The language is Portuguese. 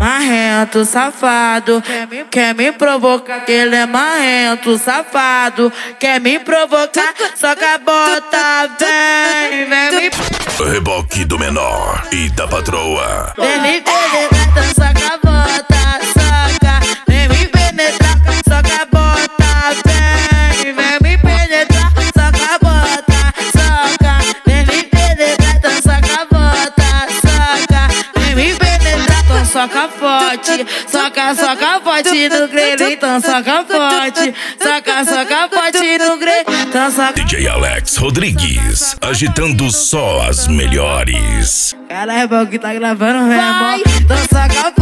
marrento, safado. Quer me provocar, que ele é marrento, safado. Quer me provocar, soca a bota, vem me... Reboque do menor e da patroa. Vem me penetrar, então soca a bota, soca. Vem me penetrar, soca a bota, vem me penetrar, soca a bota, soca. Vem me penetrar, então soca a bota, soca. Vem me penetrar, então soca forte, soca forte no grelho, então soca forte, soca forte no grelho, então soca. DJ Alex Rodrigues, agitando só as melhores. Caralho, o que tá gravando, velho? Então soca